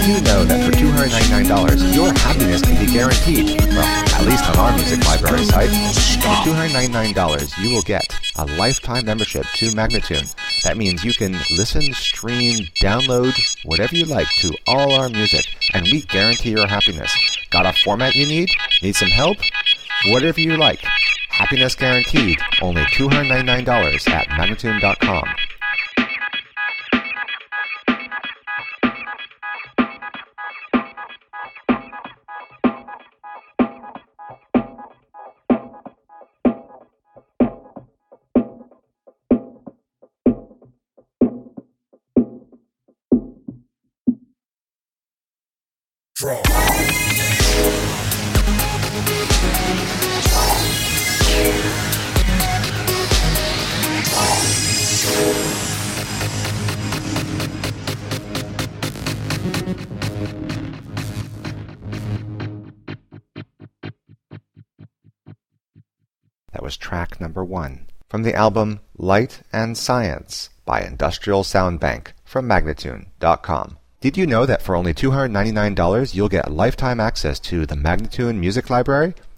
you know that for $299, your happiness can be guaranteed? Well, at least on our music library site. For $299, you will get a lifetime membership to Magnatune. That means you can listen, stream, download, whatever you like to all our music, and we guarantee your happiness. Got a format you need? Need some help? Whatever you like. Happiness guaranteed. Only $299 at Magnatune.com. That was track number 1 from the album Light and Science by Industrial Sound Bank from Magnatune.com. Did you know that for only $299 you'll get lifetime access to the Magnatune Music Library?